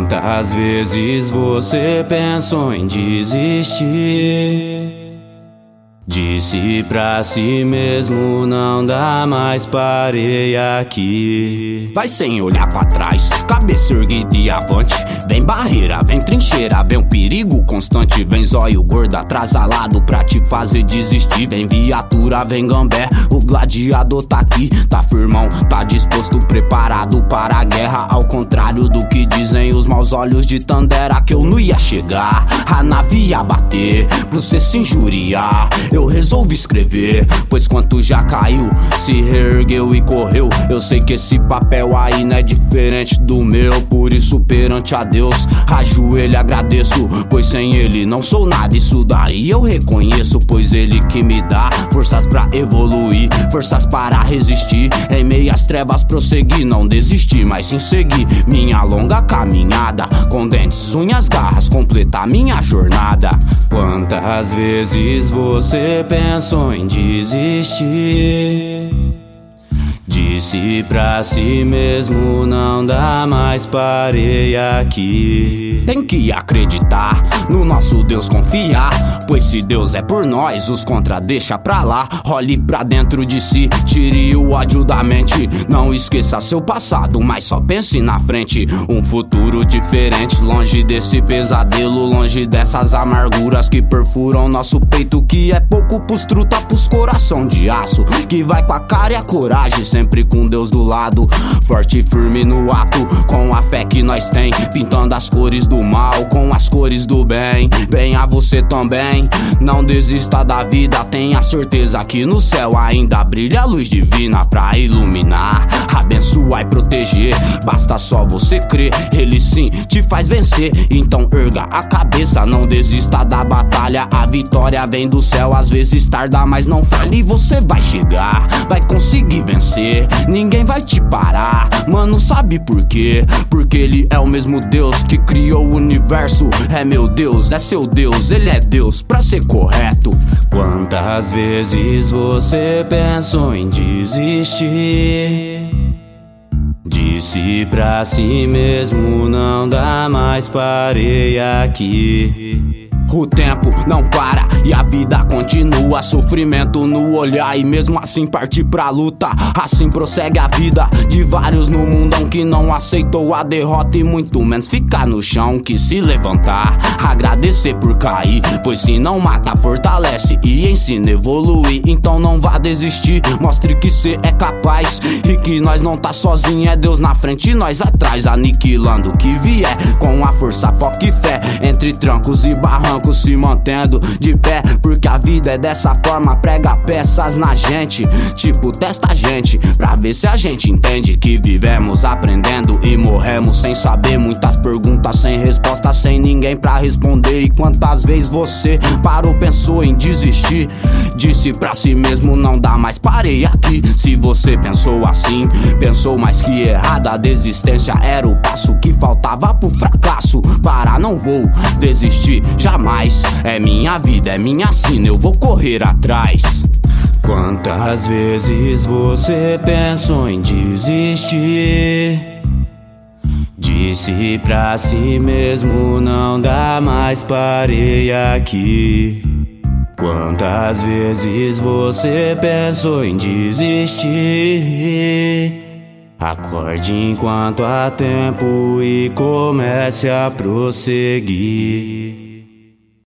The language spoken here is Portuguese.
Quantas vezes você pensou em desistir? Disse pra si mesmo, não dá mais, parei aqui. Vai sem olhar pra trás, cabeça erguida e avante. Vem barreira, vem trincheira, vem um perigo constante. Vem zóio gordo atrasalado pra te fazer desistir. Vem viatura, vem gambé, o gladiador tá aqui. Tá firmão, tá disposto, preparado para a guerra. Ao contrário do que dizem os maus olhos de Tandera, que eu não ia chegar, a nave ia bater, pra você se injuriar. Eu resolvi escrever, pois quanto já caiu, se reergueu e correu. Eu sei que esse papel aí não é diferente do meu, por isso perante a Deus, ajoelho e agradeço, pois sem ele não sou nada. Isso daí eu reconheço, pois ele que me dá forças pra evoluir, forças para resistir. Em meias trevas prosseguir, não desistir, mas sim seguir minha longa caminhada, com dentes, unhas, garras, completar minha jornada. Quantas vezes você pensou em desistir? Disse pra si mesmo, não dá mais, parei aqui. Tem que acreditar no nosso Deus, confiar, pois se Deus é por nós, os contra deixa pra lá. Olhe pra dentro de si, tire o ódio da mente. Não esqueça seu passado, mas só pense na frente. Um futuro diferente, longe desse pesadelo, longe dessas amarguras que perfuram nosso peito, que é pouco pros truta, pros coração de aço, que vai com a cara e a coragem, sempre com Deus do lado, forte e firme no ato, com a fé que nós tem, pintando as cores do mal com as cores do bem. Venha você também, não desista da vida, tenha certeza que no céu ainda brilha a luz divina pra iluminar, abençoar e proteger. Basta só você crer, ele sim te faz vencer. Então erga a cabeça, não desista da batalha, a vitória vem do céu, às vezes tarda, mas não fale, você vai chegar, vai conseguir vencer. Ninguém vai te parar, mano, sabe por quê? Porque ele é o mesmo Deus que criou o universo. É meu Deus, é seu Deus, ele é Deus, pra ser correto. Quantas vezes você pensou em desistir? Disse pra si mesmo, não dá mais, parei aqui. O tempo não para e a vida continua, sofrimento no olhar e mesmo assim partir pra luta. Assim prossegue a vida de vários no mundão que não aceitou a derrota e muito menos ficar no chão, que se levantar, agradecer por cair, pois se não mata fortalece e ensina a evoluir. Então não vá desistir, mostre que cê é capaz e que nós não tá sozinho, é Deus na frente e nós atrás, aniquilando o que vier com a força, foco e fé, entre trancos e barrancos se mantendo de pé, porque a vida é dessa forma, prega peças na gente, tipo testa a gente, pra ver se a gente entende que vivemos aprendendo e morremos sem saber. Muitas perguntas sem resposta, sem ninguém pra responder. E quantas vezes você parou, pensou em desistir? Disse pra si mesmo, não dá mais, parei aqui. Se você pensou assim, pensou mais que errado, a desistência era o passo que faltava pro fracasso. Parar, não vou desistir jamais, é minha vida, é minha sina, eu vou correr atrás. Quantas vezes você pensou em desistir? Disse pra si mesmo, não dá mais, parei aqui. Quantas vezes você pensou em desistir? Acorde enquanto há tempo e comece a prosseguir.